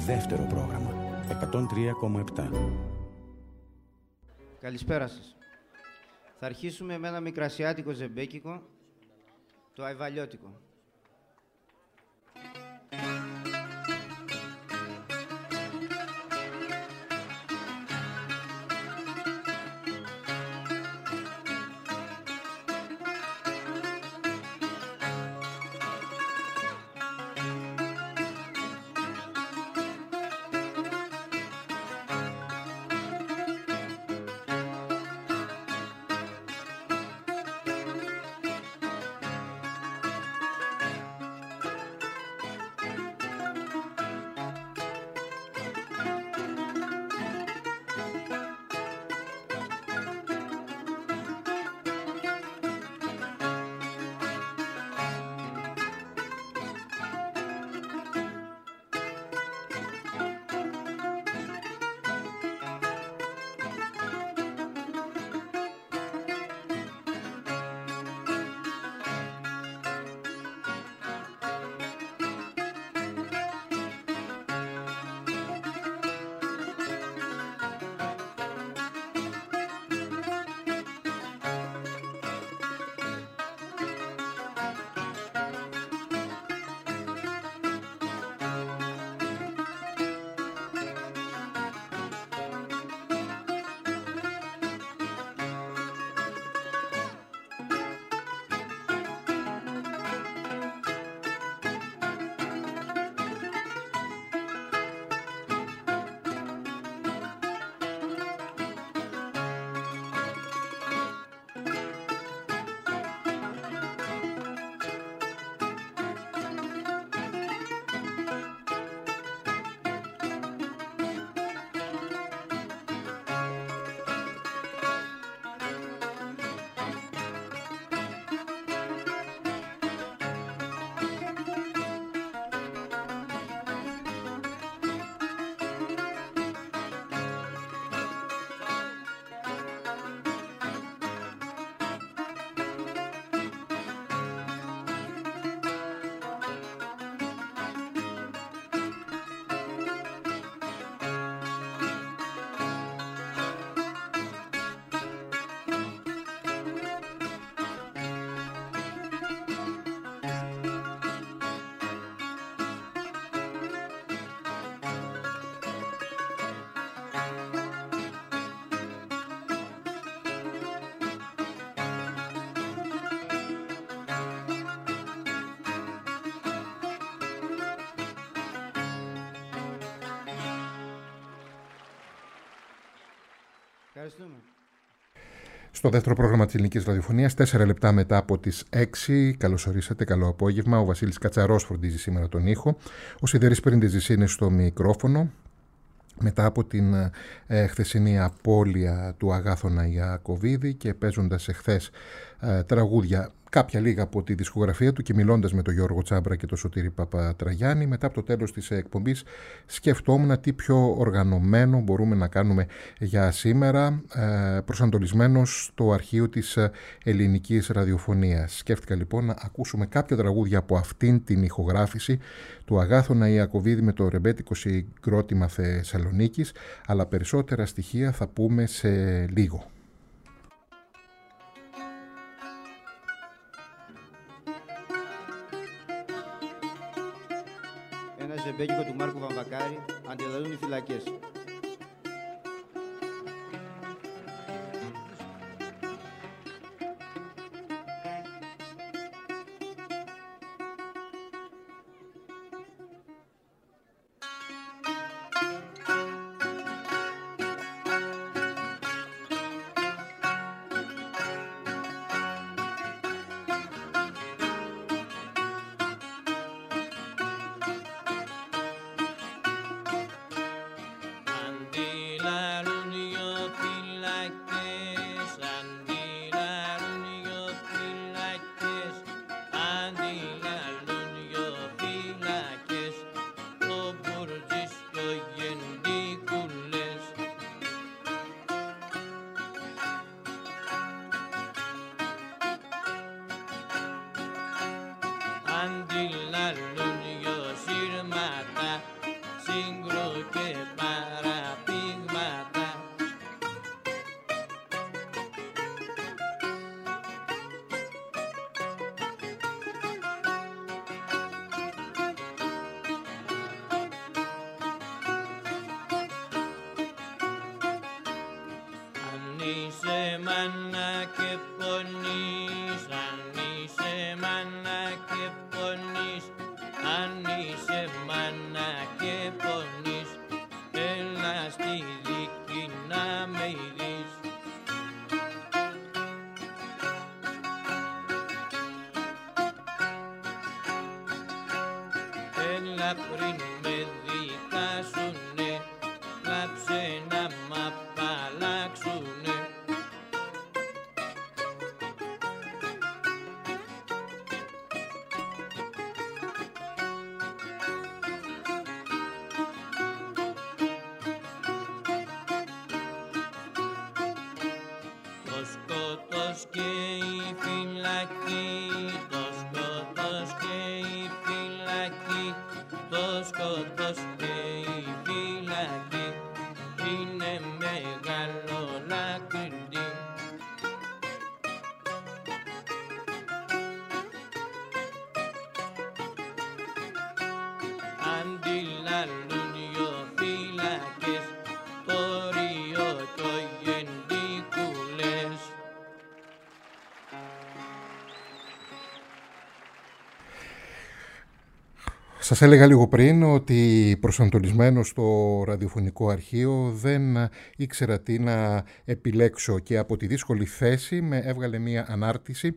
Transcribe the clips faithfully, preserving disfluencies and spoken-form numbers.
Δεύτερο πρόγραμμα. εκατόν τρία κόμμα επτά. Καλησπέρα σας. Θα αρχίσουμε με ένα μικρασιάτικο ζεμπέκικο, το αϊβαλιώτικο. Ευχαριστούμε. Στο δεύτερο πρόγραμμα της Ελληνικής Ραδιοφωνίας, τέσσερα λεπτά μετά από τις έξι. Καλώς ορίσατε, καλό απόγευμα. Ο Βασίλης Κατσαρός φροντίζει σήμερα τον ήχο. Ο Σιδερής Πριντεζης είναι στο μικρόφωνο. Μετά από την ε, χθεσινή απώλεια του Αγάθωνα Ιακωβίδη και παίζοντας εχθές ε, τραγούδια, κάποια λίγα από τη δισκογραφία του και μιλώντας με τον Γιώργο Τσάμπρα και τον Σωτήρη Παπατραγιάννη, μετά από το τέλος της εκπομπής σκεφτόμουν τι πιο οργανωμένο μπορούμε να κάνουμε για σήμερα, ε, προσανατολισμένος στο αρχείο της Ελληνικής Ραδιοφωνίας. Σκέφτηκα λοιπόν να ακούσουμε κάποια τραγούδια από αυτήν την ηχογράφηση του Αγάθωνα Ιακωβίδη με το ρεμπέτικο συγκρότημα Θεσσαλονίκης, αλλά περισσότερα στοιχεία θα πούμε σε λίγο. Ένα ζεμπέκικο του Μάρκου Βαμβακάρη, αντιδρούν οι φυλακές. αντιλαλούν δυο σύρματα συγκροτήματα. αλλά πριν με δικάσουνε, γράψε να μ' απαλλάξουνε. Το σκότος και η φυλακή, το σκότος και η φυλακή, το σκότος και η φυλακή είναι μεγάλο λάκρυ. Αντιλαλούν δυο φυλακές, το Ρίο κι ο Γεννίκουλες. Σας έλεγα λίγο πριν ότι προσανατολισμένο στο ραδιοφωνικό αρχείο δεν ήξερα τι να επιλέξω και από τη δύσκολη θέση με έβγαλε μία ανάρτηση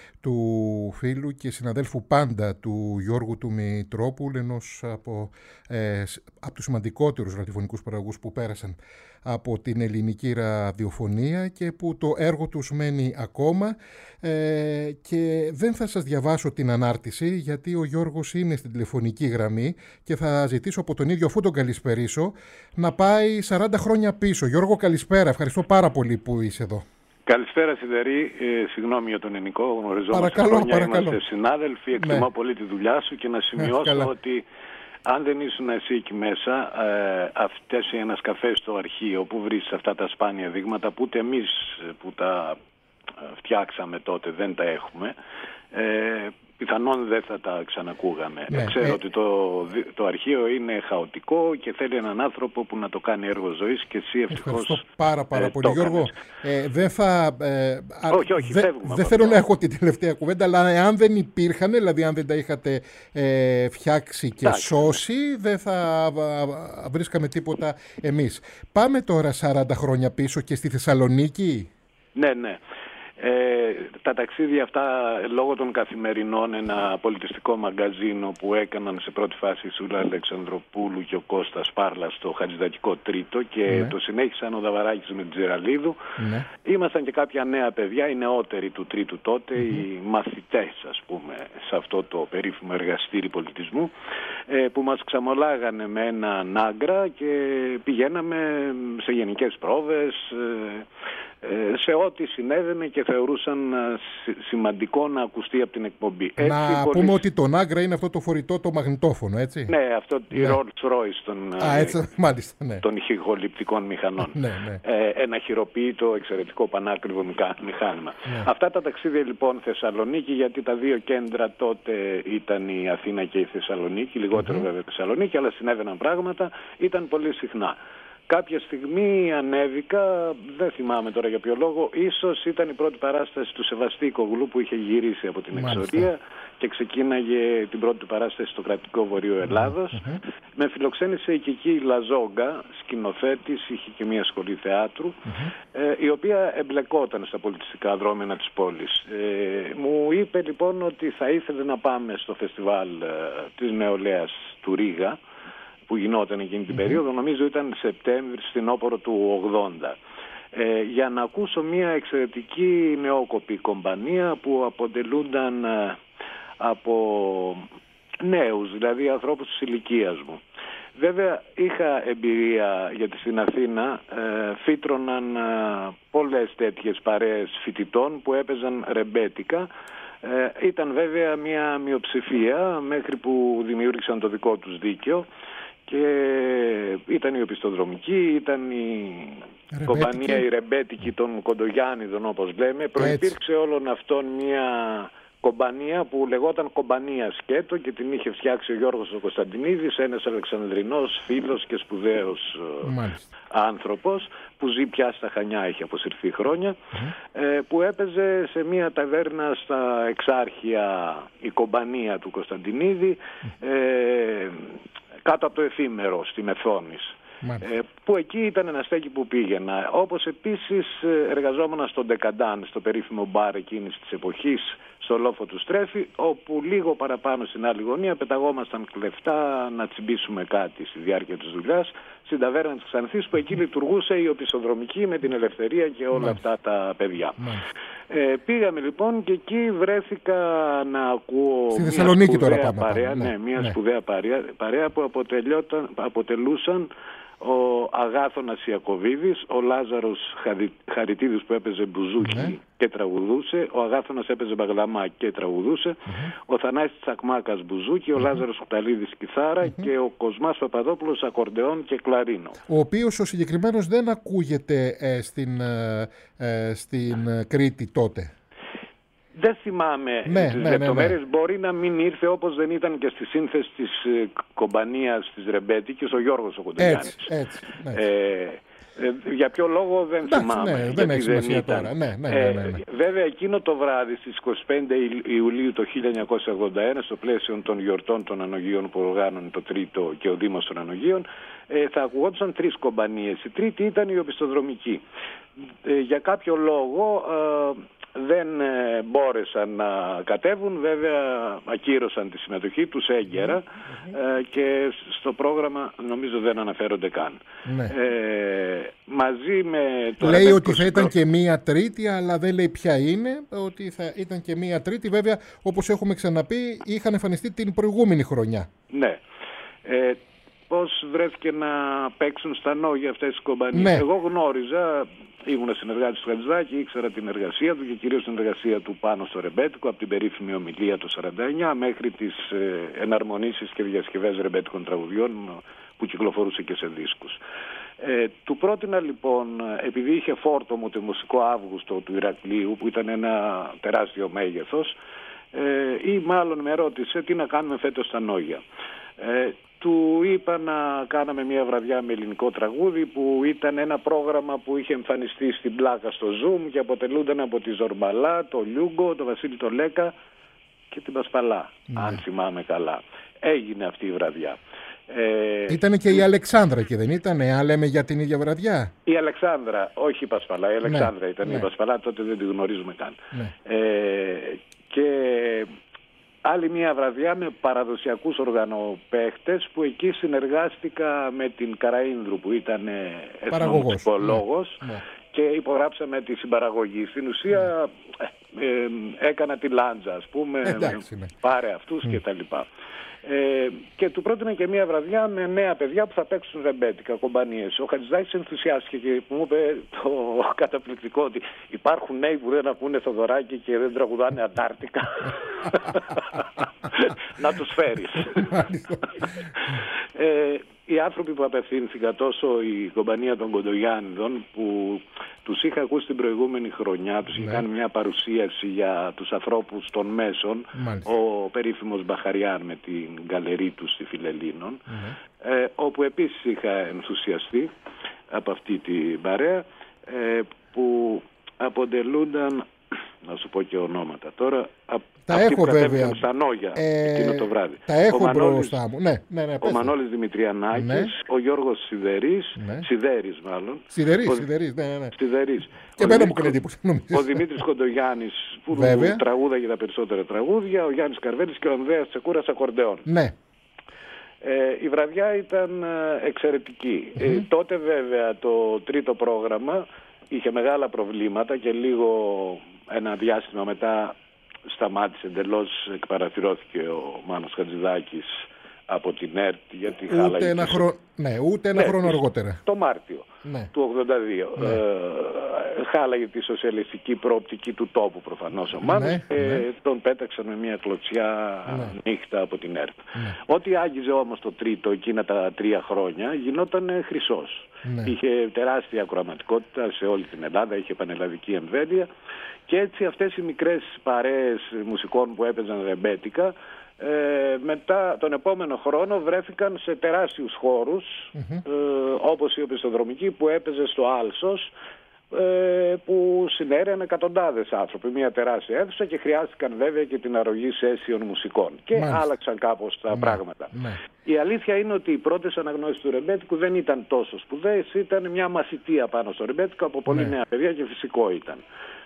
του φίλου και συναδέλφου πάντα του Γιώργου του Μητρόπουλου, ενός από, ε, από τους σημαντικότερους ραδιοφωνικούς παραγωγούς που πέρασαν από την ελληνική ραδιοφωνία και που το έργο τους μένει ακόμα, ε, και δεν θα σας διαβάσω την ανάρτηση γιατί ο Γιώργος είναι στην τηλεφωνική γραμμή και θα ζητήσω από τον ίδιο, αφού τον καλησπερίσω, να πάει σαράντα χρόνια πίσω. Γιώργο, καλησπέρα, ευχαριστώ πάρα πολύ που είσαι εδώ. Καλησπέρα Σιδερή, ε, συγγνώμη για τον Ενικό, γνωριζόμαστε παρακαλώ, χρόνια, παρακαλώ. Είμαστε συνάδελφοι, εκτιμώ ναι. πολύ τη δουλειά σου και να σημειώσω ναι, ότι αν δεν ήσουν εσύ εκεί μέσα, ε, αυτές οι ένας καφές στο αρχείο που βρίσκεις αυτά τα σπάνια δείγματα που ούτε εμείς που τα φτιάξαμε τότε δεν τα έχουμε, ε, πιθανόν δεν θα τα ξανακούγαμε. Ναι, Ξέρω ε... ότι το, το αρχείο είναι χαοτικό και θέλει έναν άνθρωπο που να το κάνει έργο ζωής και εσύ ευτυχώς. Ευχαριστώ πάρα πάρα ε, πολύ. Γιώργο, ε, δεν θα... Ε, όχι, όχι, δε, φεύγουμε. Δεν θέλω να έχω την τελευταία κουβέντα, αλλά εάν δεν υπήρχαν, δηλαδή αν δεν τα είχατε ε, φτιάξει και Τάξη, σώσει, ναι. δεν θα α, βρίσκαμε τίποτα εμείς. Πάμε τώρα σαράντα χρόνια πίσω και στη Θεσσαλονίκη. Ναι, ναι. Ε, τα ταξίδια αυτά λόγω των καθημερινών, ένα πολιτιστικό μαγκαζίνο που έκαναν σε πρώτη φάση η Σούλα Αλεξανδροπούλου και ο Κώστας Πάρλας στο Χατζηδακικό Τρίτο και ναι. το συνέχισαν ο Δαβαράκης με την Τζεραλίδου. Ναι. Ήμασταν και κάποια νέα παιδιά, οι νεότεροι του Τρίτου τότε, mm-hmm. οι μαθητές ας πούμε σε αυτό το περίφημο εργαστήρι πολιτισμού, ε, που μας ξαμολάγανε με έναν άγκρα και πηγαίναμε σε γενικές πρόβες, ε, σε ό,τι συνέβαινε και θεωρούσαν σημαντικό να ακουστεί από την εκπομπή. Να έτσι, πούμε πολύ... ότι το Νάγκρα είναι αυτό το φορητό, το μαγνητόφωνο, έτσι. Ναι, αυτό ναι. η Rolls Royce των, Α, έτσι, μάλιστα, ναι. των ηχοληπτικών μηχανών. ναι, ναι. Ε, ένα χειροποίητο, εξαιρετικό, πανάκριβο μηχάνημα. Ναι. Αυτά τα ταξίδια λοιπόν Θεσσαλονίκη, γιατί τα δύο κέντρα τότε ήταν η Αθήνα και η Θεσσαλονίκη, λιγότερο mm-hmm. βέβαια η Θεσσαλονίκη, αλλά συνέβαιναν πράγματα, ήταν πολύ συχνά. Κάποια στιγμή ανέβηκα, δεν θυμάμαι τώρα για ποιο λόγο, ίσως ήταν η πρώτη παράσταση του Σεβαστίκογλου που είχε γυρίσει από την εξορία και ξεκίναγε την πρώτη παράσταση στο κρατικό Βορείο Ελλάδος. Mm-hmm. Με φιλοξένησε η Κική Λαζόγκα, σκηνοθέτης, είχε και μια σχολή θεάτρου, mm-hmm. ε, η οποία εμπλεκόταν στα πολιτιστικά δρόμενα της πόλης. Ε, μου είπε λοιπόν ότι θα ήθελε να πάμε στο φεστιβάλ ε, της νεολαίας του Ρήγα, που γινόταν εκείνη την mm-hmm. περίοδο, νομίζω ήταν Σεπτέμβρη, στην όπορο του ογδόντα, ε, για να ακούσω μια εξαιρετική νεόκοπη κομπανία που αποτελούνταν ε, από νέους, δηλαδή ανθρώπους της ηλικίας μου. Βέβαια είχα εμπειρία, γιατί στην Αθήνα ε, φύτρωναν ε, πολλές τέτοιες παρέες φοιτητών που έπαιζαν ρεμπέτικα. Ε, ήταν βέβαια μια μειοψηφία μέχρι που δημιούργησαν το δικό τους δίκαιο. Και ήταν η οπισθοδρομική, ήταν η ρεμπέτικη. Κομπανία η ρεμπέτικη των Κοντογιάννηδων όπως λέμε. Προϋπήρξε όλων αυτών μια κομπανία που λεγόταν Κομπανία Σκέτο και την είχε φτιάξει ο Γιώργος ο Κωνσταντινίδης, ένας Αλεξανδρινός φίλος και σπουδαίος Μάλιστα. άνθρωπος που ζει πια στα Χανιά, έχει αποσυρθεί χρόνια, mm-hmm. ε, που έπαιζε σε μια ταβέρνα στα Εξάρχεια η Κομπανία του Κωνσταντινίδη, mm-hmm. ε, κάτω από το εφήμερο στη Μεθόνης, ε, που εκεί ήταν ένα στέκι που πήγαινα. Όπως επίσης εργαζόμουν στον Ντεκαντάν, στο περίφημο μπαρ εκείνης της εποχής, στο λόφο του Στρέφη, όπου λίγο παραπάνω στην άλλη γωνία πεταγόμασταν κλεφτά να τσιμπήσουμε κάτι στη διάρκεια της δουλειάς, στην ταβέρνα της Ξανθής, που εκεί λειτουργούσε η οπισθοδρομική με την Ελευθερία και όλα Μάλιστα. αυτά τα παιδιά. Ε, πήγαμε λοιπόν και εκεί βρέθηκα να ακούω στη μια Θεσσαλονίκη σπουδαία τώρα πάμε, παρέα, πάμε. Ναι, μια ναι. σπουδαία παρέα, παρέα που αποτελούσαν ο Αγάθωνας Ιακωβίδης, ο Λάζαρος Χαριτίδης που έπαιζε μπουζούκι ναι. και τραγουδούσε, ο Αγάθωνας έπαιζε μπαγλαμά και τραγουδούσε, mm-hmm. ο Θανάσης Τσακμάκας μπουζούκι, ο mm-hmm. Λάζαρος Κουταλίδης κιθάρα mm-hmm. και ο Κοσμάς Παπαδόπουλος ακορντεόν και κλαρίνο. Ο οποίος ο συγκεκριμένος δεν ακούγεται ε, στην, ε, στην Κρήτη τότε. Δεν θυμάμαι ναι, τις ναι, λεπτομέρειες, ναι, ναι. μπορεί να μην ήρθε όπως δεν ήταν και στη σύνθεση της ε, κομπανίας της Ρεμπέτικης ο Γιώργος ο Κοντογιάννης. Έτσι, έτσι, ναι. ε, ε, για ποιο λόγο δεν Εντάξει, θυμάμαι. Ναι, δεν έχει σημασία τώρα. Ναι, ναι, ναι, ναι, ναι. Ε, βέβαια εκείνο το βράδυ στις είκοσι πέντε Ιουλίου το χίλια εννιακόσια ογδόντα ένα, στο πλαίσιο των γιορτών των Ανογείων που οργάνωνε το Τρίτο και ο Δήμος των Ανογείων, ε, θα ακουγόντουσαν τρεις κομπανίες. Η τρίτη ήταν η οπισθοδρομική. Ε, για κάποιο λόγο ε, δεν ε, μπόρεσαν να κατέβουν, βέβαια ακύρωσαν τη συμμετοχή τους έγκαιρα mm-hmm. ε, και στο πρόγραμμα νομίζω δεν αναφέρονται καν. Ναι. Ε, μαζί με το λέει ότι θα ήταν και μία τρίτη, αλλά δεν λέει ποια είναι, ότι θα ήταν και μία τρίτη. Βέβαια, όπως έχουμε ξαναπεί, είχαν εμφανιστεί την προηγούμενη χρονιά. Ναι. Ε, πώς βρέθηκε να παίξουν στα νόγια αυτές τις κομπανίες. Ναι. Εγώ γνώριζα, ήμουν συνεργάτης του Χατζηδάκη, ήξερα την εργασία του και κυρίως την εργασία του πάνω στο Ρεμπέτικο, από την περίφημη ομιλία το σαράντα εννιά μέχρι τις ε, εναρμονίσεις και διασκευές ρεμπέτικων τραγουδιών που κυκλοφορούσε και σε δίσκους. Ε, του πρότεινα λοιπόν, επειδή είχε φόρτο μου το μουσικό Αύγουστο του Ηρακλείου, που ήταν ένα τεράστιο μέγεθος, ε, ή μάλλον με ρώτησε τι να κάνουμε φέτος στα νόγια. Ε, του είπα να κάναμε μια βραδιά με ελληνικό τραγούδι, που ήταν ένα πρόγραμμα που είχε εμφανιστεί στην πλάκα στο Zoom και αποτελούνταν από τη Ζορμπαλά, το Λιούγκο, το Βασίλη το Λέκα και την Πασπαλά, mm. αν θυμάμαι καλά. Έγινε αυτή η βραδιά. Ε, Ήτανε και η Αλεξάνδρα και δεν ήτανε, αν λέμε για την ίδια βραδιά. Η Αλεξάνδρα, όχι η Πασπαλά, η Αλεξάνδρα ναι, ήταν ναι. η Πασπαλά, τότε δεν τη γνωρίζουμε καν. Ναι. Ε, και άλλη μια βραδιά με παραδοσιακούς οργανοπαίχτες, που εκεί συνεργάστηκα με την Καραΐνδρου που ήταν εθνομουσικολόγος ναι. και υπογράψαμε τη συμπαραγωγή. Στην ουσία ναι. ε, ε, έκανα τη λάντζα, ας πούμε, Εντάξει, ναι. πάρε αυτούς mm. και τα λοιπά. Ε, και του πρότεινα και μια βραδιά με νέα παιδιά που θα παίξουν ρεμπέτικα, κομπανίες. Ο Χατζηδάκης ενθουσιάστηκε και μου είπε το καταπληκτικό ότι υπάρχουν νέοι που δεν ακούνε Θοδωράκη και δεν τραγουδάνε Αντάρτικα. Να τους φέρεις. ε, οι άνθρωποι που απευθύνθηκαν, τόσο η κομπανία των Κοντογιάννηδων, που τους είχα ακούσει την προηγούμενη χρονιά, τους είχε κάνει μια παρουσίαση για τους ανθρώπους των μέσων, Μάλιστα. ο περίφημος Μπαχαριάν με την γκαλερί του στη Φιλελλήνων, mm-hmm. ε, όπου επίσης είχα ενθουσιαστεί από αυτή την παρέα, ε, που αποτελούνταν, να σου πω και ονόματα τώρα, τα έχω βέβαια στα νόγια ε, εκείνο το βράδυ. Τα έχω μπροστά μου. Ναι, ναι, ναι, ο Μανώλης Δημητριανάκης, ναι. ο Γιώργος Σιδερής, ναι. Σιδέρης μάλλον. Σιδερής, ο, Σιδερής, ναι, ναι. Σιδερής. Και εμένα μου κάνει εντύπωση. Ο Δημήτρης Κοντογιάννης που τραγούδαγε τα περισσότερα τραγούδια, ο Γιάννης Καρβέλης και ο Ανδρέας Τσεκούρας ακορντεόν. Ναι. Ε, η βραδιά ήταν εξαιρετική. Mm-hmm. Ε, τότε βέβαια το τρίτο πρόγραμμα είχε μεγάλα προβλήματα και λίγο ένα διάστημα μετά σταμάτησε εντελώς, εκπαραθυρώθηκε ο Μάνος Χατζηδάκης από την ΕΡΤ, γιατί ούτε χάλαγε ένα, χρόνο, ναι, ούτε ένα ναι, χρόνο αργότερα. Το Μάρτιο ναι. του ογδόντα δύο. Ναι. Ε, χάλαγε τη σοσιαλιστική προοπτική του τόπου προφανώς ο Μάνος ναι, και ναι. τον πέταξαν με μια κλωτσιά ναι. νύχτα από την ΕΡΤ. Ναι. Ό,τι άγγιζε όμως το τρίτο εκείνα τα τρία χρόνια γινόταν χρυσός. Ναι. Είχε τεράστια ακροαματικότητα σε όλη την Ελλάδα, είχε πανελλαδική εμβέλεια και έτσι αυτές οι μικρές παρέες μουσικών που έπαιζαν ρεμπέτικα Ε, μετά τον επόμενο χρόνο βρέθηκαν σε τεράστιους χώρους mm-hmm. ε, όπως η οπισθοδρομική που έπαιζε στο Άλσος, ε, που συνέρεαν εκατοντάδες άνθρωποι, μια τεράστια αίθουσα, και χρειάστηκαν βέβαια και την αρρωγή σέσιων μουσικών και Μάλιστα. άλλαξαν κάπως τα mm-hmm. πράγματα. Mm-hmm. Η αλήθεια είναι ότι οι πρώτες αναγνώσεις του ρεμπέτικου δεν ήταν τόσο σπουδαίες, ήταν μια μαθητεία πάνω στο ρεμπέτικο από πολύ mm-hmm. νέα παιδιά και φυσικό ήταν.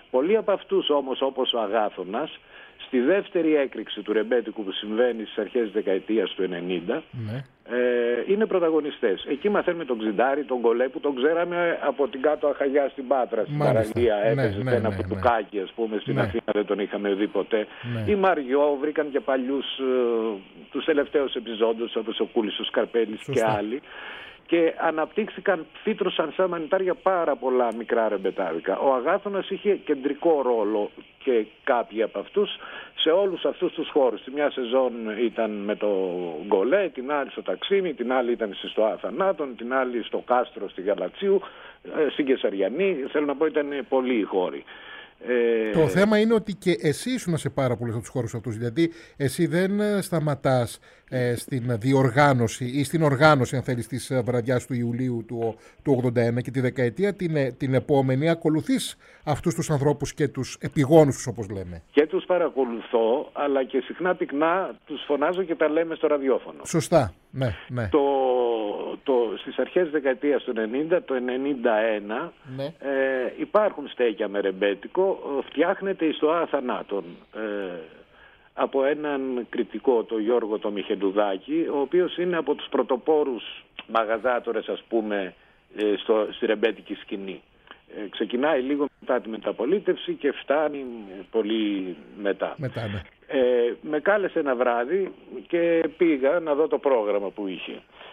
Πολλοί από αυτούς όμως, όπως ο Αγάθωνας, στη δεύτερη έκρηξη του ρεμπέτικου που συμβαίνει στις αρχές της δεκαετίας του ενενήντα, ναι. ε, είναι πρωταγωνιστές. Εκεί μαθαίνουμε τον Ξιντάρη, τον Κολέ, που τον ξέραμε από την κάτω Αχαγιά στην Πάτρα, στην παραλία, έπαιζε ναι, ένα ναι, πουτουκάκι, ναι. ας πούμε, στην ναι. Αθήνα δεν τον είχαμε δει ποτέ. Ναι. Οι Μαριό βρήκαν και παλιούς, ε, τους τελευταίους επιζώντους, όπως ο Κούλης, ο Σκαρπέλης και άλλοι. Και αναπτύχθηκαν, φύτρωσαν σαν μανιτάρια πάρα πολλά μικρά ρεμπετάδικα. Ο Αγάθωνας είχε κεντρικό ρόλο και κάποιοι από αυτούς σε όλους αυτούς τους χώρους. Τη μια σεζόν ήταν με το Γκολέ, την άλλη στο Ταξίμι, την άλλη ήταν στη Στοά Θανάτων, την άλλη στο Κάστρο, στη Γαλατσίου, στην Κεσαριανή. Θέλω να πω ήταν πολλοί οι χώροι. Ε... Το θέμα είναι ότι και εσύ ήσουν σε πάρα πολλούς από τους χώρους αυτούς. Δηλαδή, εσύ δεν σταματάς ε, στην διοργάνωση ή στην οργάνωση, αν θέλεις, της βραδιάς του Ιουλίου του, του ογδόντα ένα και τη δεκαετία την, την επόμενη ακολουθείς αυτούς τους ανθρώπους και τους επιγόνους τους, όπως λέμε. Και τους παρακολουθώ, αλλά και συχνά πυκνά τους φωνάζω και τα λέμε στο ραδιόφωνο. Σωστά, ναι, ναι. Το... Το, στις αρχές της δεκαετίας του ενενήντα, το ενενήντα ένα, ναι. ε, υπάρχουν στέκια με ρεμπέτικο, φτιάχνεται η Στοά Θανάτων ε, από έναν κριτικό, τον Γιώργο το Μιχελουδάκη, ο οποίος είναι από τους πρωτοπόρους μαγαζάτορες, ας πούμε, ε, στο, στη ρεμπέτικη σκηνή. Ε, ξεκινάει λίγο μετά τη μεταπολίτευση και φτάνει πολύ μετά. μετά ναι. ε, με κάλεσε ένα βράδυ και πήγα να δω το πρόγραμμα που είχε.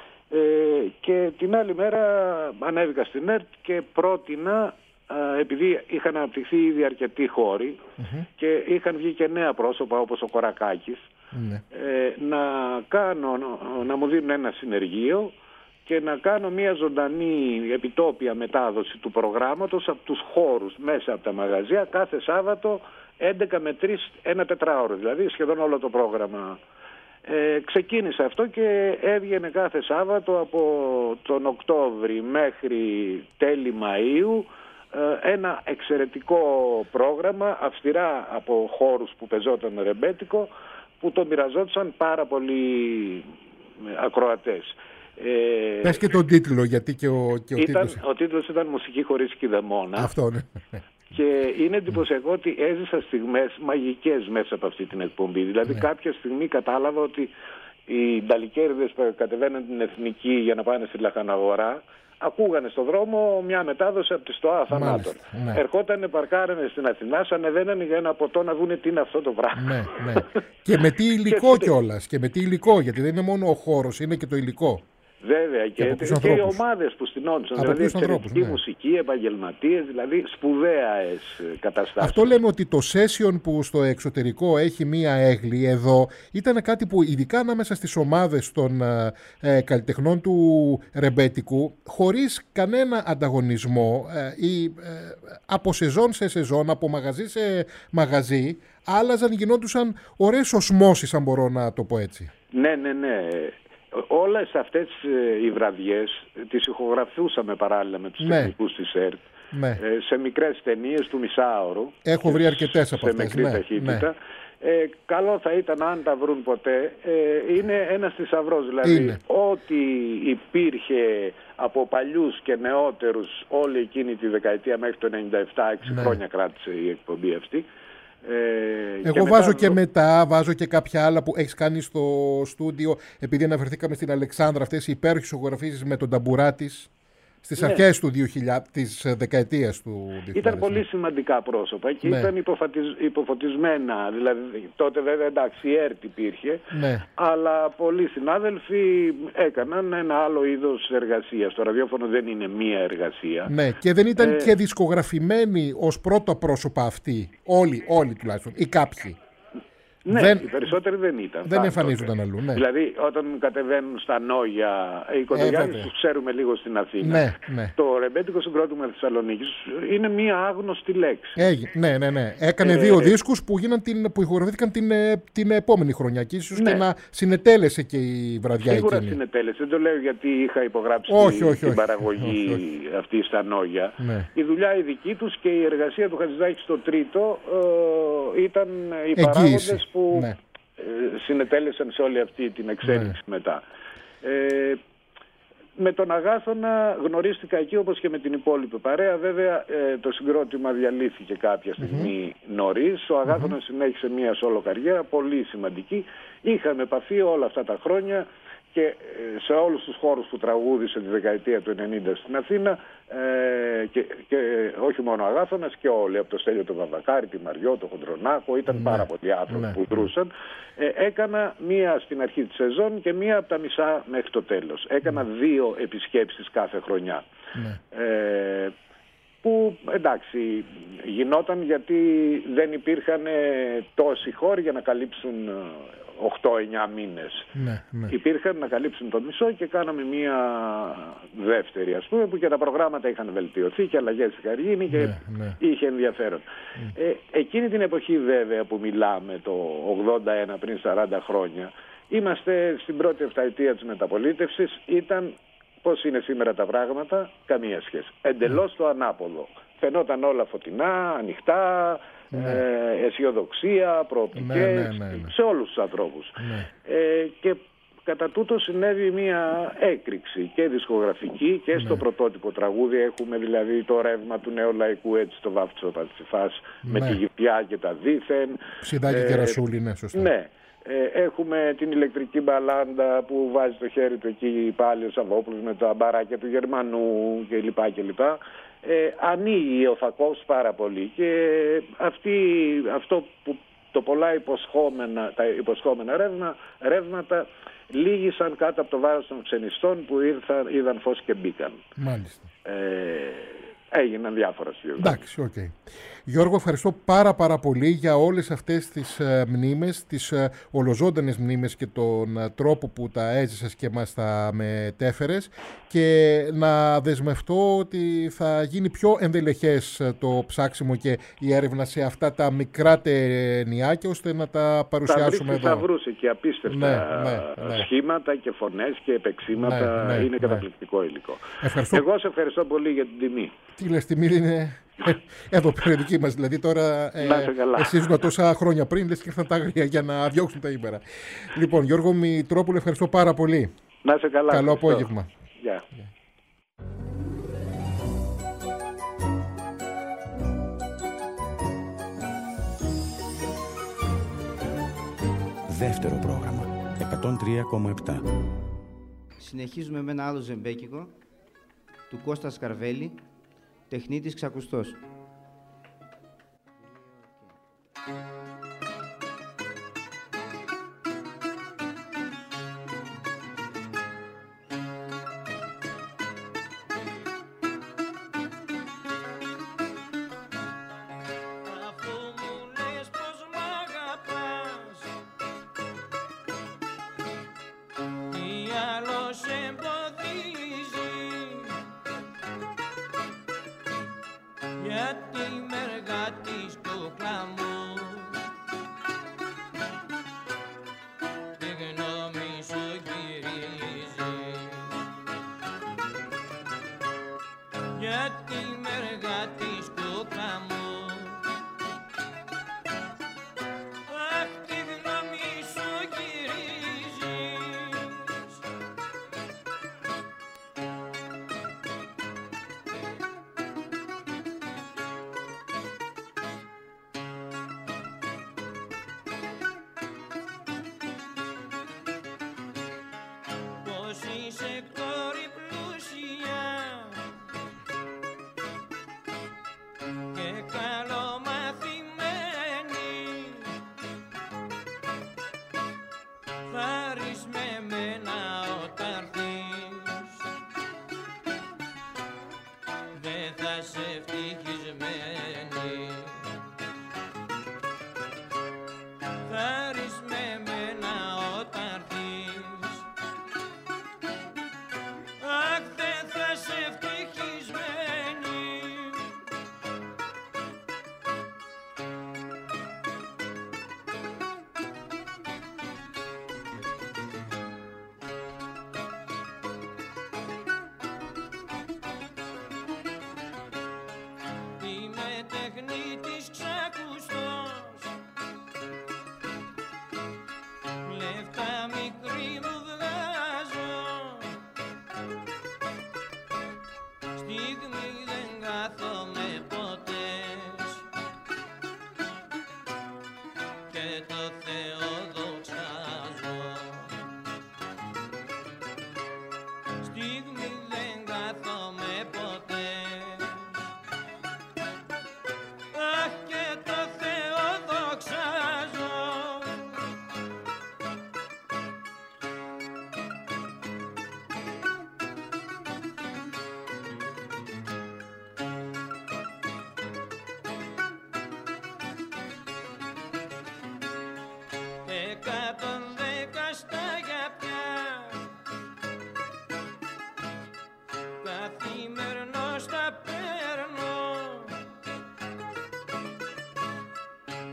Ε, και την άλλη μέρα ανέβηκα στην ΕΡΤ και πρότεινα, α, επειδή είχαν αναπτυχθεί ήδη αρκετοί χώροι mm-hmm. και είχαν βγει και νέα πρόσωπα όπως ο Κορακάκης, mm-hmm. ε, να, κάνω, να μου δίνουν ένα συνεργείο και να κάνω μια ζωντανή επιτόπια μετάδοση του προγράμματος από τους χώρους μέσα από τα μαγαζιά κάθε Σάββατο έντεκα με τρεις, ένα τετράωρο, δηλαδή σχεδόν όλο το πρόγραμμα. Ε, ξεκίνησε αυτό και έβγαινε κάθε Σάββατο από τον Οκτώβρη μέχρι τέλη Μαΐου ε, ένα εξαιρετικό πρόγραμμα αυστηρά από χώρους που πεζόταν ρεμπέτικο, που το μοιραζόντουσαν πάρα πολλοί ακροατές. Ε, Πες και τον τίτλο, γιατί και ο, και ο ήταν, τίτλος. Ο τίτλος ήταν «Μουσική χωρίς κηδεμόνα». Αυτό, ναι. Και είναι εντυπωσιακό ότι έζησα στιγμές μαγικές μέσα από αυτή την εκπομπή. Δηλαδή ναι. κάποια στιγμή κατάλαβα ότι οι νταλικέριδες που κατεβαίνουν την Εθνική για να πάνε στη Λαχαναγορά ακούγανε στο δρόμο μια μετάδοση από τη Στοά Θανάτων. Ναι. Ερχότανε, παρκάρανε στην Αθηνά, ανεβαίνανε για ένα ποτό να δούνε τι είναι αυτό το πράγμα. Ναι, ναι. Και με τι υλικό κιόλας. Και με τι υλικό, γιατί δεν είναι μόνο ο χώρος, είναι και το υλικό. Βέβαια, και, και, και οι ομάδες που στηνόντουσαν, δηλαδή εξαιρετική ναι. μουσική, επαγγελματίες, δηλαδή σπουδαίες καταστάσεις. Αυτό λέμε ότι το session που στο εξωτερικό έχει μία έγλη, εδώ ήταν κάτι που ειδικά ανάμεσα στις ομάδες των ε, καλλιτεχνών του ρεμπέτικου, χωρίς κανένα ανταγωνισμό ε, ή ε, από σεζόν σε σεζόν, από μαγαζί σε μαγαζί, άλλαζαν, γινόντουσαν ωραίες οσμώσεις, αν μπορώ να το πω έτσι. Ναι, ναι, ναι. Όλες αυτές οι βραδιές τις ηχογραφούσαμε παράλληλα με τους ναι. τεχνικούς της ΕΡΤ ναι. σε μικρές ταινίες του μισάωρου. Έχω βρει αρκετές από αυτές. Σε μικρή ναι. ταχύτητα. Ναι. Ε, καλό θα ήταν αν τα βρουν ποτέ. Ε, είναι ένας θησαυρός. Δηλαδή είναι. Ό,τι υπήρχε από παλιούς και νεότερους όλη εκείνη τη δεκαετία μέχρι το ενενήντα επτά, έξι ναι. χρόνια κράτησε η εκπομπή αυτή. Ε, Εγώ και βάζω μετά... και μετά, βάζω και κάποια άλλα που έχεις κάνει στο στούντιο, επειδή αναφερθήκαμε στην Αλεξάνδρα, αυτές οι υπέροχες ηχογραφήσεις με τον ταμπουρά της στις ναι. αρχές του δύο χιλιάδες, της δεκαετίας του δύο χιλιάδες. Ήταν πολύ σημαντικά πρόσωπα και ναι. ήταν υποφατισ... υποφωτισμένα, δηλαδή τότε βέβαια εντάξει η ΕΡΤ υπήρχε, ναι. αλλά πολλοί συνάδελφοι έκαναν ένα άλλο είδος εργασίας. Το ραδιόφωνο δεν είναι μία εργασία. Ναι, και δεν ήταν ε... και δισκογραφημένοι ως πρώτα πρόσωπα αυτοί, όλοι, όλοι τουλάχιστον, ή κάποιοι. Ναι, δεν, οι περισσότεροι δεν ήταν. Δεν εμφανίζονταν αλλού. Ναι. Δηλαδή, όταν κατεβαίνουν στα Νόγια, οι Κοντογιάννης τους ξέρουμε λίγο στην Αθήνα. Ναι, ναι. Το ρεμπέτικο συγκρότημα της Θεσσαλονίκης είναι μία άγνωστη λέξη. Έγινε, ναι, ναι, ναι. Έκανε ε, δύο ε, δίσκους που, γίναν την, που ηχογραφήθηκαν την, την επόμενη χρονιά. Και ίσως ναι. και να συνετέλεσε και η βραδιά Σίγουρα εκείνη. Σίγουρα συνετέλεσε. Δεν το λέω γιατί είχα υπογράψει όχι, την, όχι, την όχι, παραγωγή όχι, όχι. αυτή στα Νόγια. Ναι. Η δουλειά η δική τους και η εργασία του Χατζηδάκη στο Τρίτο ε, ήταν οι παράγοντες που. Ναι. συνετέλεσαν σε όλη αυτή την εξέλιξη ναι. μετά. Ε, Με τον Αγάθωνα γνωρίστηκα εκεί όπως και με την υπόλοιπη παρέα. Βέβαια ε, το συγκρότημα διαλύθηκε κάποια στιγμή mm-hmm. νωρίς. Ο Αγάθωνας mm-hmm. συνέχισε μια σόλο καριέρα πολύ σημαντική. Είχαμε επαφή όλα αυτά τα χρόνια και σε όλους τους χώρους που τραγούδισε τη δεκαετία του ενενήντα στην Αθήνα ε, και, και όχι μόνο ο Αγάθωνας και όλοι, από το Στέλιο τον Βαμβακάρη, τη Μαριό, τον Χοντρονάκο, ήταν ναι. πάρα πολλοί άνθρωποι ναι. που δρούσαν. Ε, έκανα μία στην αρχή της σεζόν και μία από τα μισά μέχρι το τέλος. Έκανα ναι. δύο επισκέψεις κάθε χρονιά. Ναι. Ε, που εντάξει γινόταν γιατί δεν υπήρχαν τόσοι χώροι για να καλύψουν οκτώ εννιά μήνες. Ναι, ναι. Υπήρχαν να καλύψουν το μισό και κάναμε μία δεύτερη, ας πούμε, που και τα προγράμματα είχαν βελτιωθεί και αλλαγές είχαν γίνει και ναι, ναι. είχε ενδιαφέρον. Mm. Ε, εκείνη την εποχή βέβαια που μιλάμε, το ογδόντα ένα, πριν σαράντα χρόνια, είμαστε στην πρώτη εφταετία της μεταπολίτευσης, ήταν πώς είναι σήμερα τα πράγματα, καμία σχέση. Εντελώς mm. το ανάποδο. Φαινόταν όλα φωτεινά, ανοιχτά, ναι. ε, αισιοδοξία, προοπτικές, ναι, ναι, ναι, ναι. σε όλους τους ανθρώπους. Ναι. Ε, και κατά τούτο συνέβη μια έκρηξη και δισκογραφική και στο ναι. πρωτότυπο τραγούδι. Έχουμε δηλαδή το ρεύμα του νεολαϊκού, έτσι το βάφτισο Πατσιφάς, ναι. με τη Γυπιά και τα δίθεν. Ψιδάκι ε, και Ρασούλη, ναι, σωστά. Ναι. Ε, έχουμε την ηλεκτρική μπαλάντα που βάζει το χέρι του εκεί πάλι ο Σαββόπουλος με τα μπαράκια του Γερμανού κλπ. κλπ. Ε, ανοίγει ο φακός πάρα πολύ και αυτή, αυτό που το πολλά υποσχόμενα, τα υποσχόμενα ρεύμα, ρεύματα λύγησαν κάτω από το βάρος των ξενιστών που ήρθαν, είδαν φως και μπήκαν. Μάλιστα. Ε, έγιναν διάφορα σχέδια. Εντάξει, οκ. Okay. Γιώργο, ευχαριστώ πάρα πάρα πολύ για όλες αυτές τις ε, μνήμες, τις ε, ολοζώντανες μνήμες και τον ε, τρόπο που τα έζησες και μας τα μετέφερες, και να δεσμευτώ ότι θα γίνει πιο ενδελεχές ε, το ψάξιμο και η έρευνα σε αυτά τα μικρά ταινιάκια, ώστε να τα παρουσιάσουμε εδώ. Θα βρούσε και απίστευτα ναι, ναι, ναι. σχήματα και φωνές και επεξήματα. Ναι, ναι, είναι ναι. καταπληκτικό υλικό. Ευχαριστώ. Εγώ σε ευχαριστώ πολύ για την τιμή. Τι λες, τιμή είναι... Εδώ πέρα δική μας, δηλαδή τώρα ε, εσείς τόσα χρόνια πριν λες και ήρθαν τα άγρια για να διώξουν τα ύπερα. Λοιπόν, Γιώργο Μητρόπουλε, ευχαριστώ πάρα πολύ. Να είσαι καλά. Καλό απόγευμα. Γεια. Yeah. Yeah. Δεύτερο πρόγραμμα, εκατόν τρία κόμμα επτά. Συνεχίζουμε με ένα άλλο ζεμπέκικο του Κώστα Σκαρβέλη, τεχνίτης ξακουστός.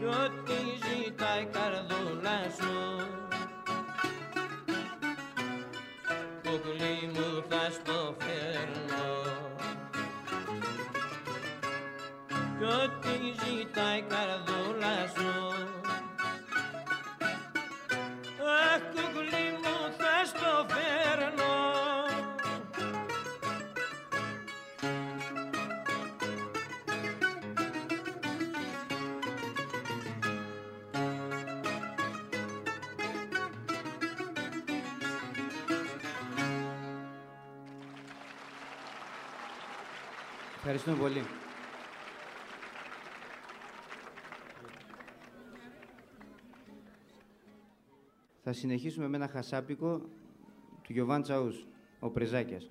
κι ό,τι ζητάει η καρδούλα σου. Κουκλί μου θα στο φέρνω κι ό,τι ζητάει η καρδούλα σου. Αχ, κουκλί μου θα στο φέρνω. Ευχαριστούμε πολύ. Θα συνεχίσουμε με ένα χασάπικο του Γιωβάν Τσαούς, ο Πρεζάκιας.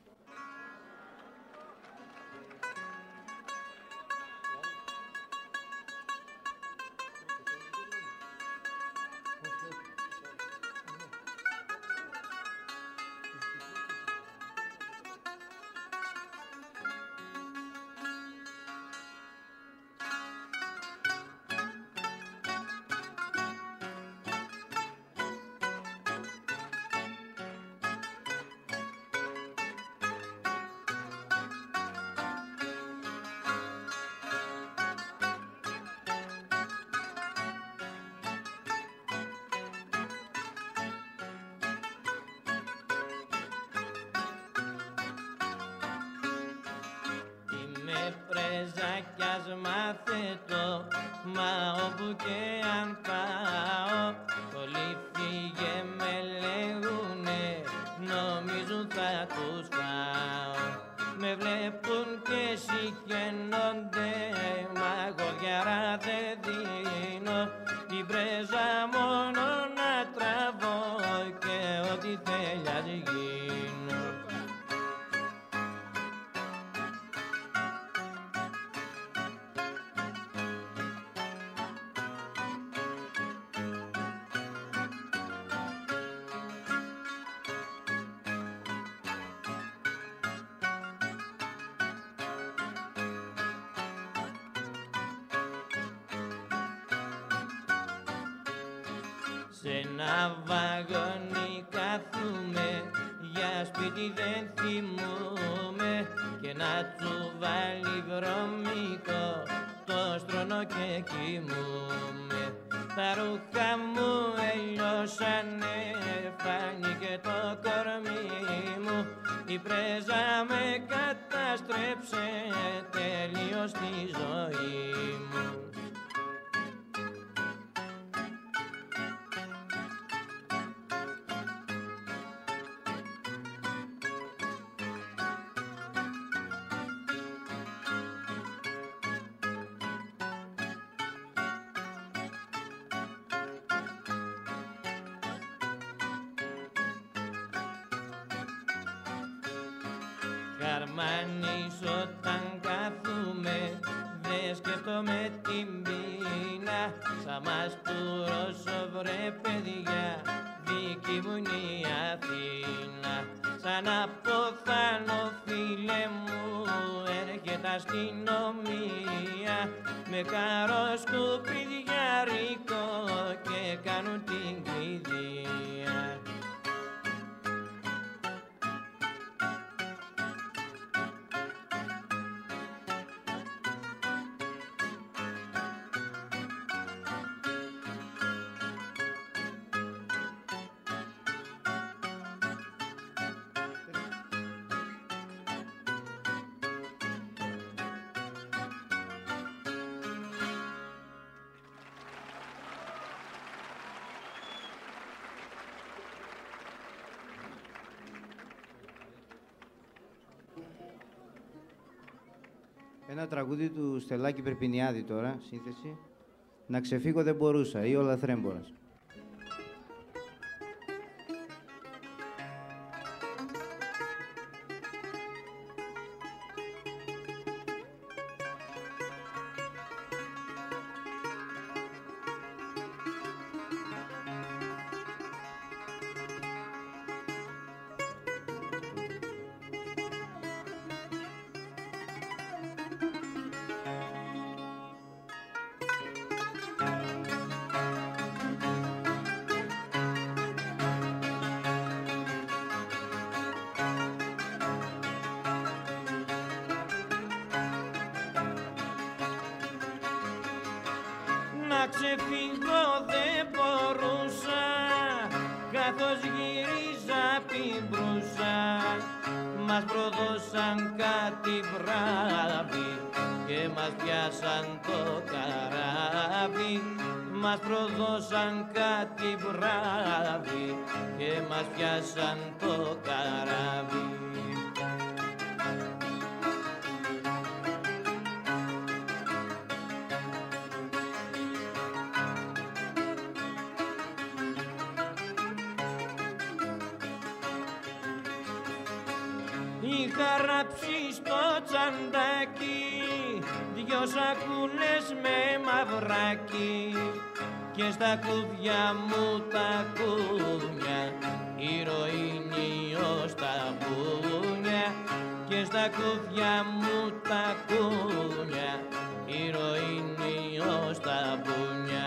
Πρεζάκιας μάθετο, μα όπου και αν πάω όλοι φύγε με λέγουνε, νομίζουν θα τους φάω. Με βλέπουν και συχαίνονται, μα γοδιάρα δεν δίνω την πρέζα μόνο να τραβώ και ό,τι θέλει ας γίνω. Σ' ένα βαγόνι κάθουμε, για σπίτι δεν θυμούμε, και να τσουβάλι βρωμικό το στρώνω και κοιμούμε. Τα ρούχα μου ελιώσανε, φάνηκε το κορμί μου, η πρέζα με καταστρέψε τελείως τη ζωή μου. Καρμάνης όταν κάθουμε, δε σκέφτομαι την πείνα, σαν μας του Ρώσο βρε παιδιά, δική μου είναι η Αθήνα. Σαν αποθάνω φίλε μου, έρχεται αστυνομία, με καροσκουπιδιάρικο και κάνουν την κλειδία. Ένα τραγούδι του Στελάκη Περπινιάδη τώρα, σύνθεση. Να ξεφύγω δεν μπορούσα ή ο Λαθρέμπορας. ξεφύγω δεν μπορούσα, καθώς γύριζα απ' την μπρούσα. Μας προδώσαν κάτι βράδυ και μας πιάσαν το καράβι. Μας προδώσαν κάτι βράδυ και μας πιάσαν το καράβι. Είχα ράψει στο τσαντάκι δυο σακούλες με μαυράκι και στα κούβια μου τα κούνια ηρωίνιο στα μπούνια και στα κούβια μου τα κούνια ηρωίνιο στα μπούνια.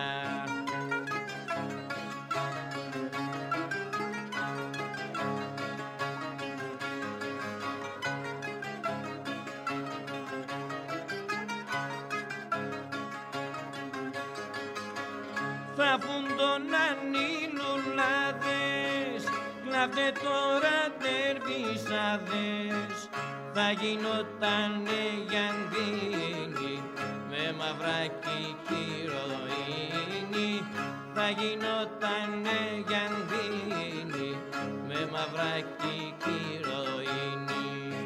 Θα φουντώναν οι λουλάδες, κλάφτε τώρα τερβισάδες. Θα γινότανε γιαντίνι με μαυράκι κι ηρωίνη. Θα γινότανε γιαντίνι με μαυράκι κι ηρωίνη.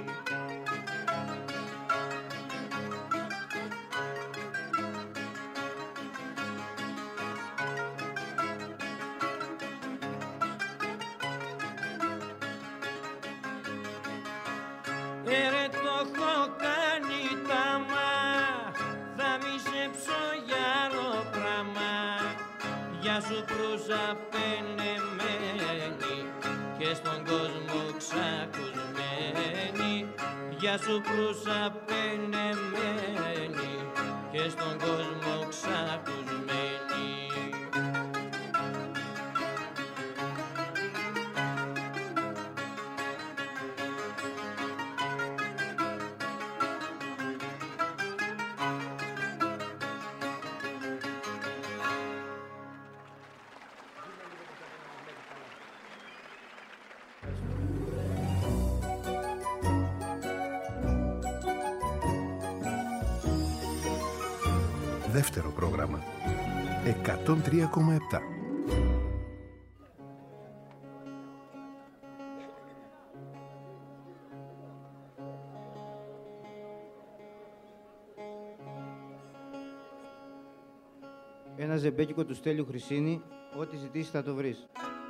Έρε το έχω κάνει τάμα, θα μισέψω για άλλο πράγμα. Γεια σου προύσα πενεμένη και στον κόσμο ξακουσμένη. Γεια σου προύσα πενεμένη και στον κόσμο ξακουσμένη. Δεύτερο πρόγραμμα εκατόν τρία κόμμα επτά. Ένα ζεμπέκικο του Στέλιου Χρυσίνη, ό,τι ζητήσεις θα το βρεις.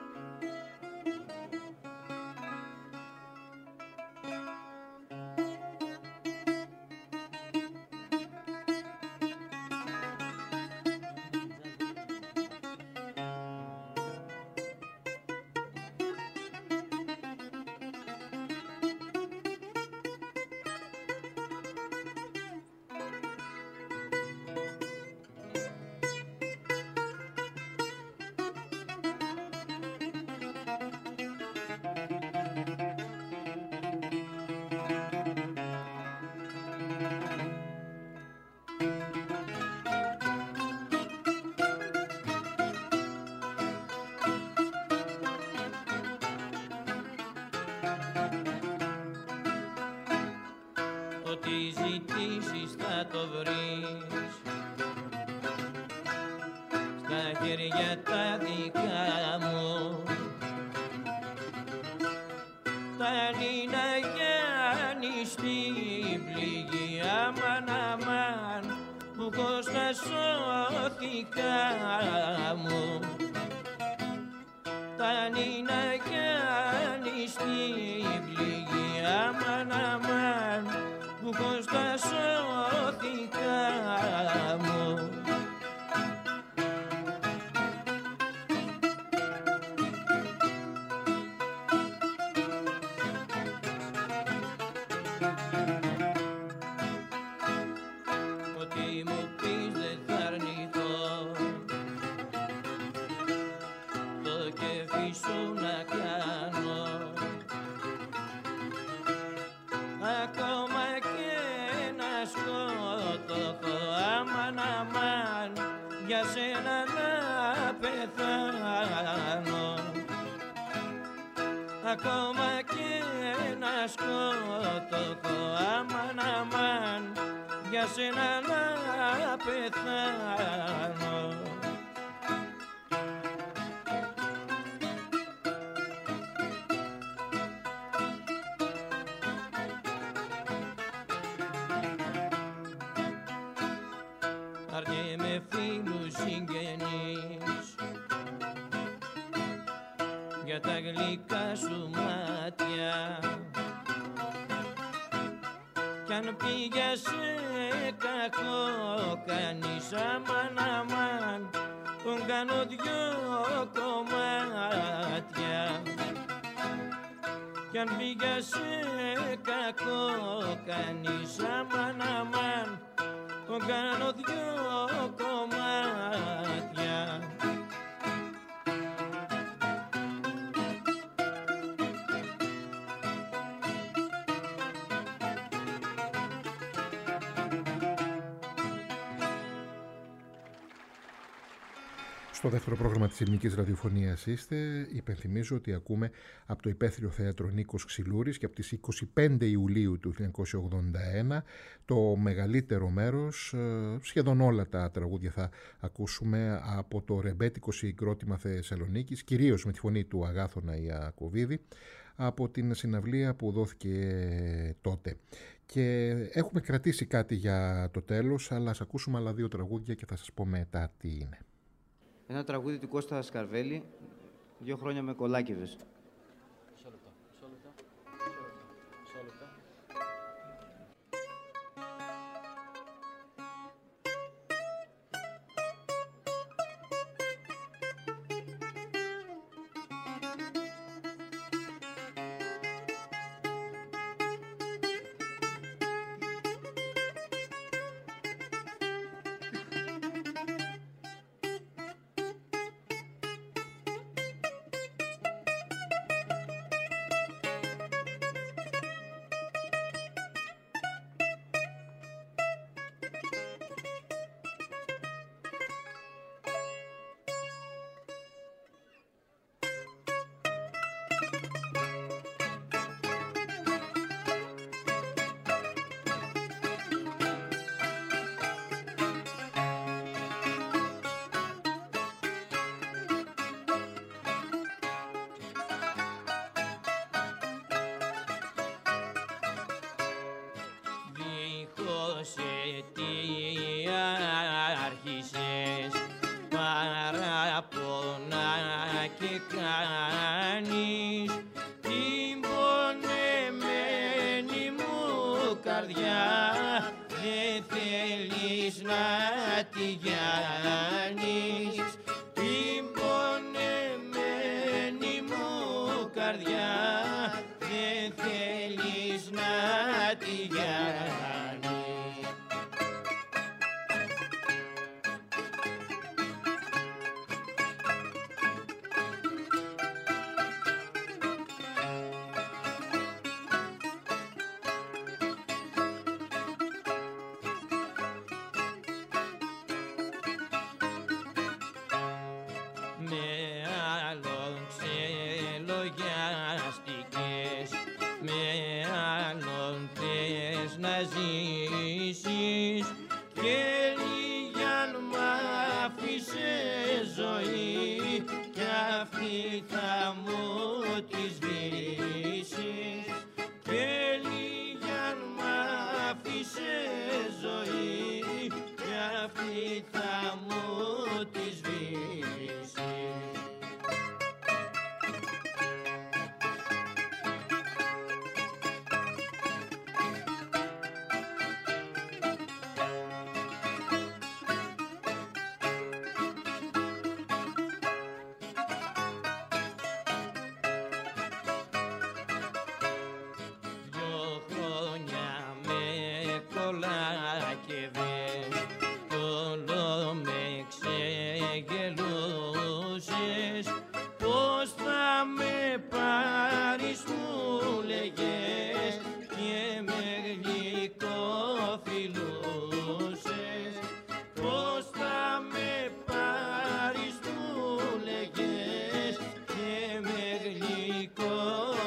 Ό,τι ζητήσεις θα το βρεις στα χέρια τα δικά μου. Τα Νίνα Γιάννη στην πληγή, αμάν αμάν που Κώστα σώθηκα μου. Τα Νίνα Γιάννη στην πληγή, αμάν αμάν που Κώστα σώθηκα μου. Ό,τι μου πεις δεν θα αρνηθώ, το κέφι σου να κάνω. Ακόμα και να σκοτωθώ, αμάν αμάν, για σένα ακόμα και ένα σκότωχο, αμάν αμάν, για σένα να πεθάνω. Αρνιέμαι φίλους συγγενείς για τα γλυκά σου μάτια, κι αν πήγες σε κακό κάνεις, αμάν αμάν, τον κάνω δυο κομμάτια. Κι αν πήγες σε κακό κάνεις, αμάν αμάν, τον κάνω δυο κομμάτια. Στο δεύτερο πρόγραμμα της ελληνικής ραδιοφωνίας είστε. Υπενθυμίζω ότι ακούμε από το Υπαίθριο Θέατρο Νίκος Ξυλούρης και από τις είκοσι πέντε Ιουλίου του χίλια εννιακόσια ογδόντα ένα το μεγαλύτερο μέρος, σχεδόν όλα τα τραγούδια θα ακούσουμε από το ρεμπέτικο συγκρότημα Θεσσαλονίκης, κυρίως με τη φωνή του Αγάθωνα Ιακωβίδη, από την συναυλία που δόθηκε τότε. Και έχουμε κρατήσει κάτι για το τέλος, αλλά ας ακούσουμε άλλα δύο τραγούδια και θα σας πω μετά τι είναι. Ένα τραγούδι του Κώστα Σκαρβέλη, δύο χρόνια με κολάκευες. Μισό λεπτό, μισό λεπτό, μισό λεπτό. γλυκό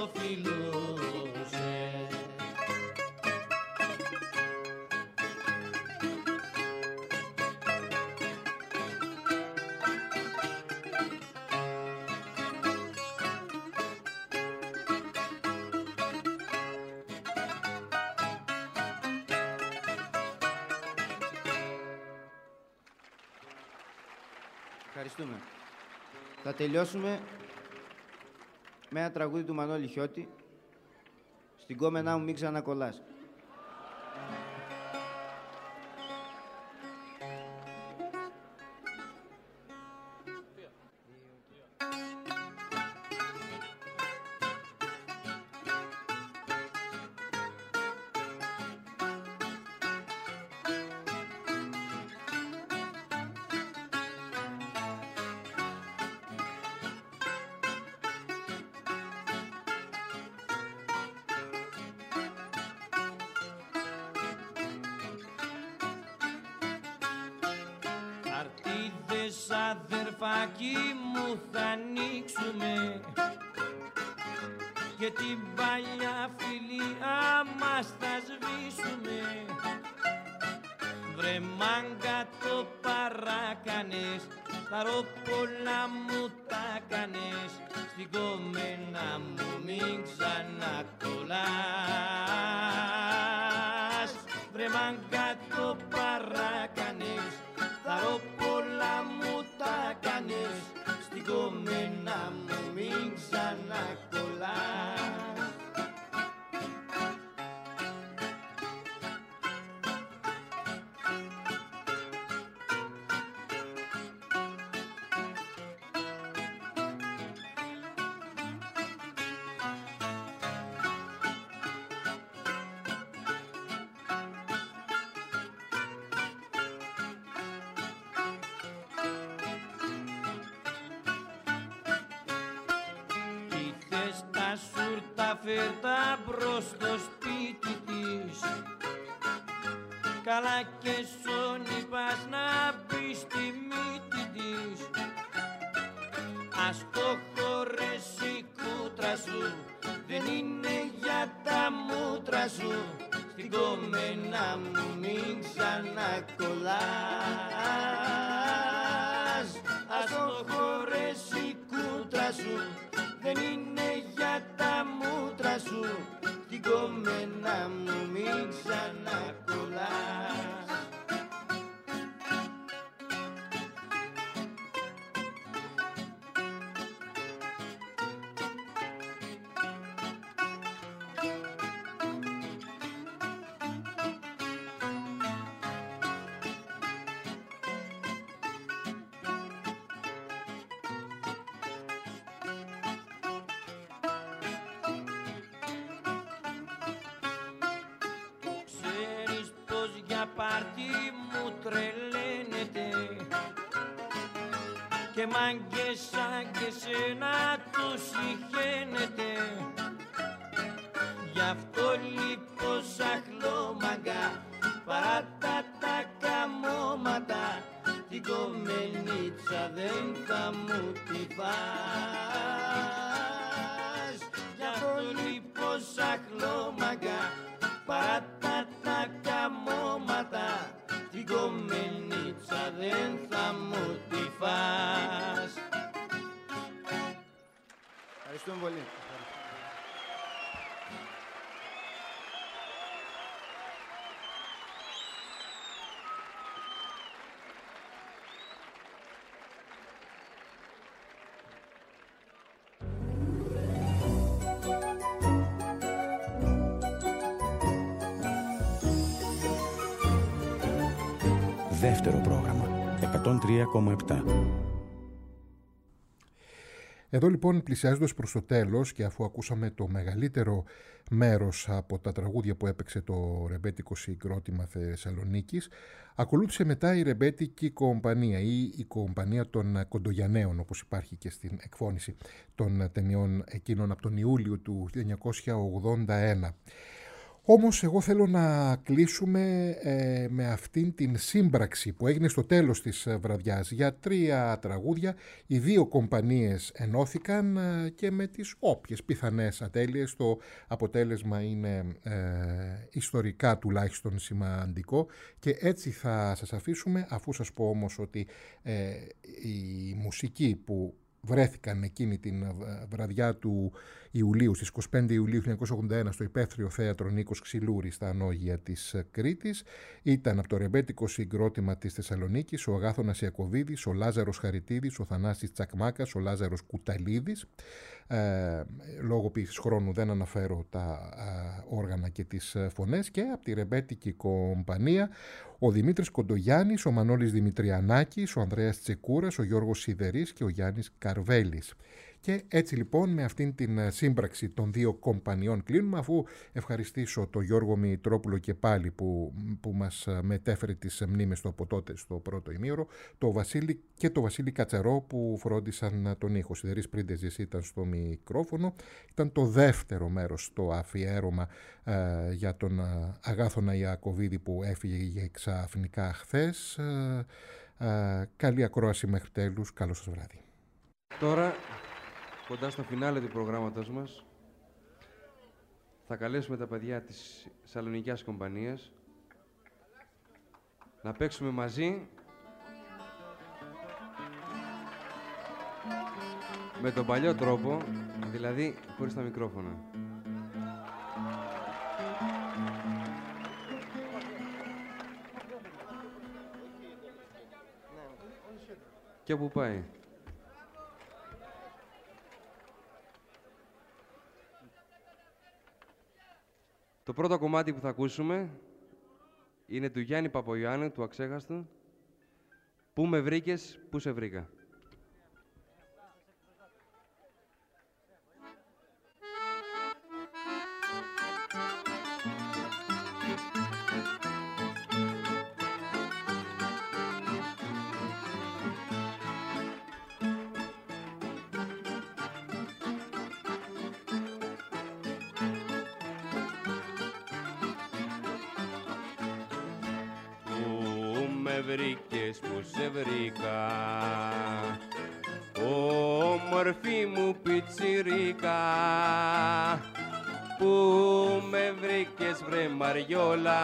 Ευχαριστούμε. Θα τελειώσουμε με ένα τραγούδι του Μανώλη Χιώτη, «Στην κόμενά μου μην ξανακολλάς». Αδερφάκι μου θα ανοίξουμε και την παλιά φιλία μας θα σβήσουμε. Βρε μάγκα το παράκανες, χαρώ πολλά μου τα κάνες, στην κομμένα μου μην ξανακολλάς. Βρε μάγκα το παράκανες, χαρώ πολλά μου τα κάνες, στην κομμένα μου μην ξανακολλάς. Φέρτα μπρος στο σπίτι της, καλά και σώνει πας να μπει στη μύτη της. Ας το χωρέσει κούτρα σου, δεν είναι για τα μούτρα σου, στην κομμένα μου μην ξανακολλάς. Ας το χωρέσει κούτρα σου, δεν είναι για τα μούτρα σου, την κομμένα μου μην ξανακολλάς. Πάρτι μου τρελαίνεται και μάγκες σαν και σένα τους συχαίνεται. Γι' αυτό λείπω σαχλό μαγκά, παράτα τα καμώματα, την κομμενίτσα δεν θα μου τη φας. Γι' αυτό λείπω σαχλό μαγκά, παράτα τα καμώματα, την κομμενίτσα δεν θα μου τη φας. Ευχαριστούμε πολύ. Δεύτερο πρόγραμμα, εκατόν τρία κόμμα επτά. Εδώ λοιπόν, πλησιάζοντας προς το τέλος και αφού ακούσαμε το μεγαλύτερο μέρος από τα τραγούδια που έπαιξε το ρεμπέτικο συγκρότημα Θεσσαλονίκης, ακολούθησε μετά η ρεμπέτικη κομπανία ή η κομπανία των Κοντογιανναίων, όπως υπάρχει και στην εκφώνηση των ταινιών εκείνων από τον Ιούλιο του χίλια εννιακόσια ογδόντα ένα. Όμως εγώ θέλω να κλείσουμε ε, με αυτήν την σύμπραξη που έγινε στο τέλος της βραδιάς. Για τρία τραγούδια οι δύο κομπανίες ενώθηκαν ε, και με τις όποιες πιθανές ατέλειες το αποτέλεσμα είναι ε, ιστορικά τουλάχιστον σημαντικό, και έτσι θα σας αφήσουμε, αφού σας πω όμως ότι ε, η μουσική που βρέθηκαν εκείνη την βραδιά του Ιουλίου, στις είκοσι πέντε Ιουλίου χίλια εννιακόσια ογδόντα ένα, στο υπαίθριο θέατρο Νίκος Ξυλούρης στα Ανώγεια της Κρήτης. Ήταν από το ρεμπέτικο συγκρότημα της Θεσσαλονίκης ο Αγάθωνας Ιακωβίδης, ο Λάζαρος Χαριτίδης, ο Θανάσης Τσακμάκας, ο Λάζαρος Κουταλίδης. Ε, λόγω πίεσης χρόνου δεν αναφέρω τα ε, όργανα και τις φωνές. Και από τη ρεμπέτικη κομπανία ο Δημήτρης Κοντογιάννης, ο Μανώλης Δημητριανάκης, ο Ανδρέας Τσεκούρας, ο Γιώργος Σιδερής και ο Γιάννης Καρβέλης. Και έτσι λοιπόν με αυτήν την σύμπραξη των δύο κομπανιών κλείνουμε, αφού ευχαριστήσω τον Γιώργο Μητρόπουλο και πάλι που, που μας μετέφερε τις μνήμες του από τότε στο πρώτο ημίωρο, το Βασίλη και το Βασίλη Κατσαρό που φρόντισαν τον ήχο. Σιδερής Πρίντεζης ήταν στο μικρόφωνο. Ήταν το δεύτερο μέρος στο αφιέρωμα ε, για τον Αγάθωνα Ιακωβίδη που έφυγε ξαφνικά χθες. Ε, ε, καλή ακρόαση μέχρι τέλους. Καλό σας βράδυ. Τώρα, κοντά στο φινάλε του προγράμματος μας, θα καλέσουμε τα παιδιά της Σαλονικιάς Κομπανίας να παίξουμε μαζί με τον παλιό τρόπο, δηλαδή χωρίς τα μικρόφωνα. Και όπου πάει. Το πρώτο κομμάτι που θα ακούσουμε είναι του Γιάννη Παπογιάννη, του Αξέχαστου. Πού με βρήκες, πού σε βρήκα. Βρήκες που σε βρήκα, όμορφη μου πιτσιρίκα, που με βρήκες βρε Μαριόλα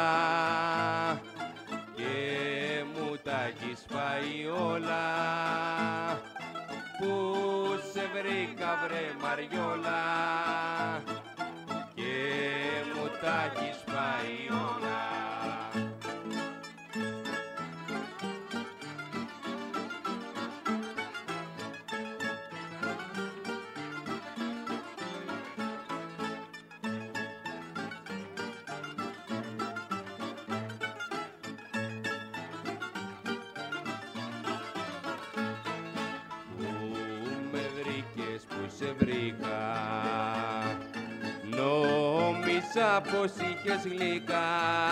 και μου τα έχεις πάει όλα, που σε βρήκα βρε Μαριόλα και μου τα έχεις πάει όλα. Νόμιζα πως είχες γλυκά,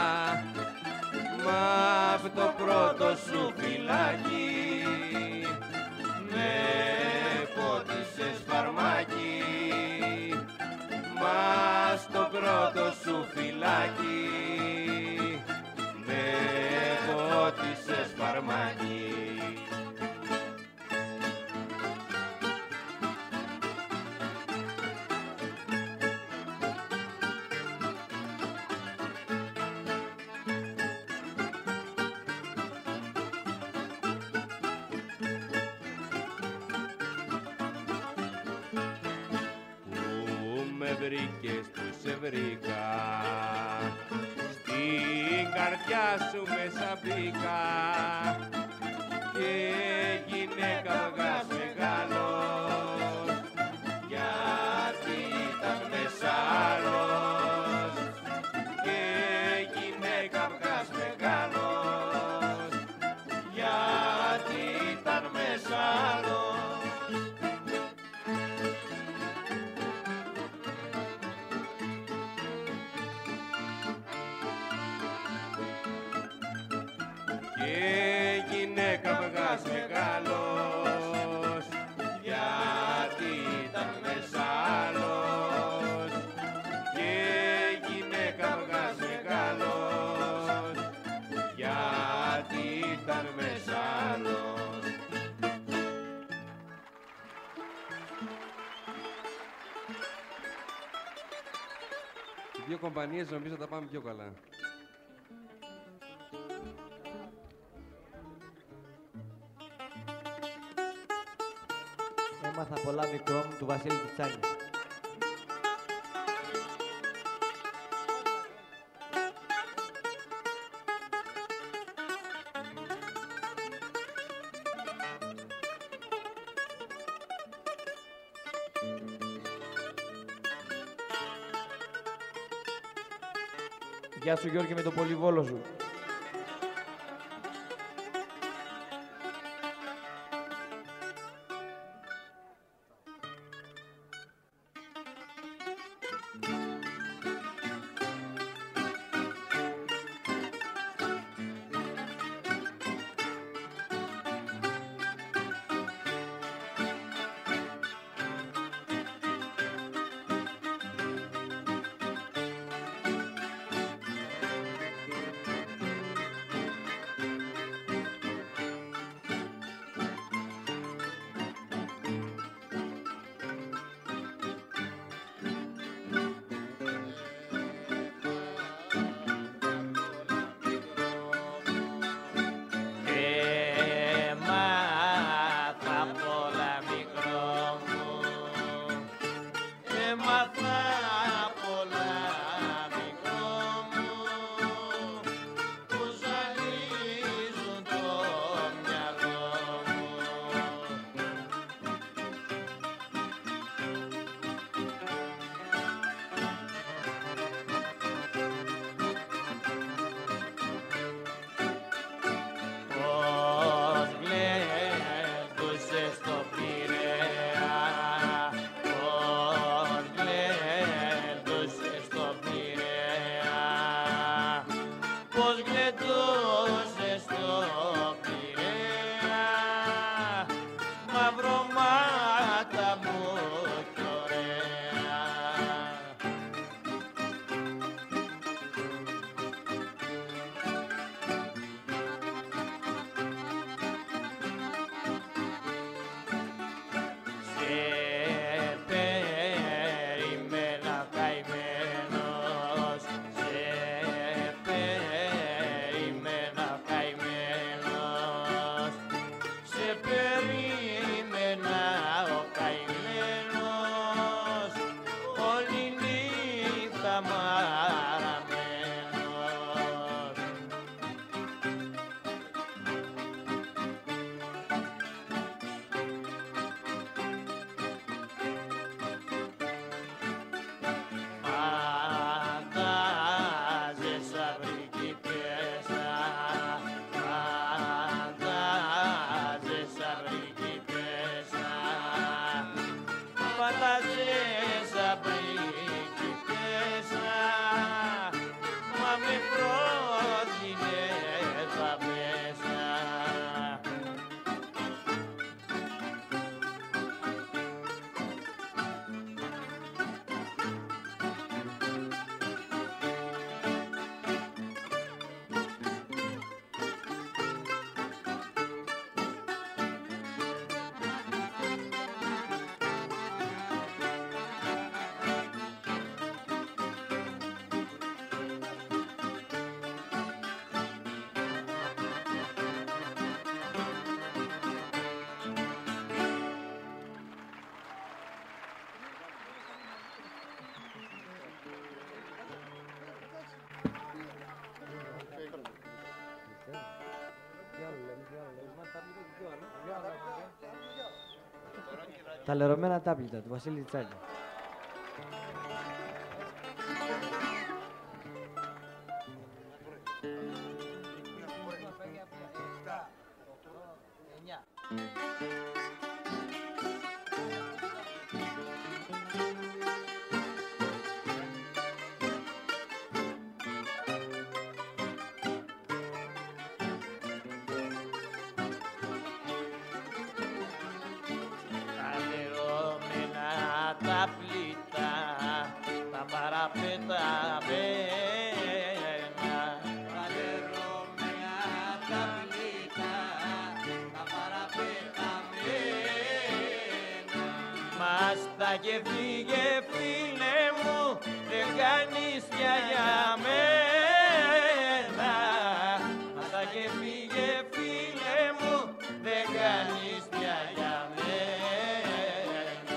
μα απ' το πρώτο σου φυλάκι με πότισες φαρμάκι, μα στο πρώτο σου φυλάκι με πότισες φαρμάκι. Βρήκα, στην καρδιά σου μέσα μπήκα και γυναίκα βγάς μεγάλος, γιατί ήταν μέσα άλλος, και γυναίκα βγάς μεγάλος, γιατί ήταν μέσα άλλος. Μεγάλος, γιατί ήταν μέσα άλλος, και γυναίκα βγάς μεγάλος, γιατί ήταν μέσα άλλος. Οι δύο κομπανίες νομίζω θα τα πάμε πιο καλά. πολλά μικρό μου του Βασίλη Τιτσάνη. Γεια σου Γιώργη με το πολυβόλο σου. Τα λερωμένα τάπλητα του Βασίλη Τιτσάνη. Και φύγε φίλε μου, δεν κάνεις πια για μένα. Μάτα και φύγε φίλε μου, δεν κάνεις πια για μένα.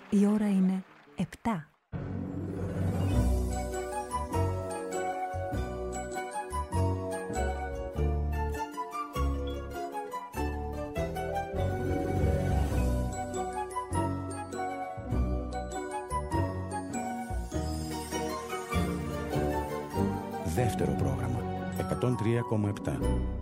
Η ώρα είναι επτά. Δεύτερο πρόγραμμα εκατόν τρία κόμμα επτά.